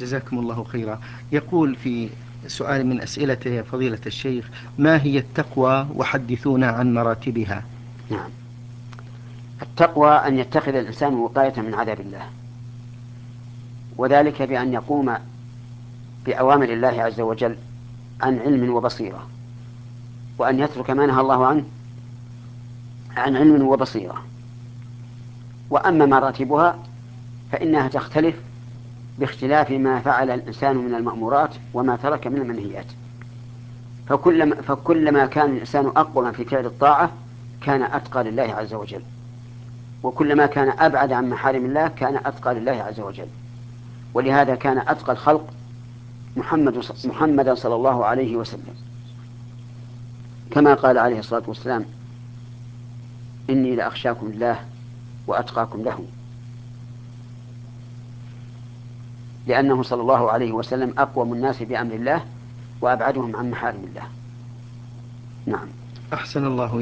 جزاكم الله خيرا. يقول في سؤال من أسئلته يا فضيلة الشيخ: ما هي التقوى وحدثونا عن مراتبها؟ نعم. التقوى أن يتخذ الإنسان وقاية من عذاب الله، وذلك بأن يقوم بأوامر الله عز وجل عن علم وبصيرة، وأن يترك ما نهى الله عنه عن علم وبصيرة. وأما مراتبها فإنها تختلف باختلاف ما فعل الإنسان من المأمورات وما ترك من المنهيات. فكلما كان الإنسان أقوم في فعل الطاعة كان أتقى لله عز وجل، وكلما كان أبعد عن محارم الله كان أتقى لله عز وجل. ولهذا كان أتقى الخلق محمدا صلى الله عليه وسلم، كما قال عليه الصلاة والسلام: إني لأخشاكم الله وأتقاكم له، لأنه صلى الله عليه وسلم أقوم الناس بأمر الله وأبعدهم عن محارم الله. نعم. أحسن الله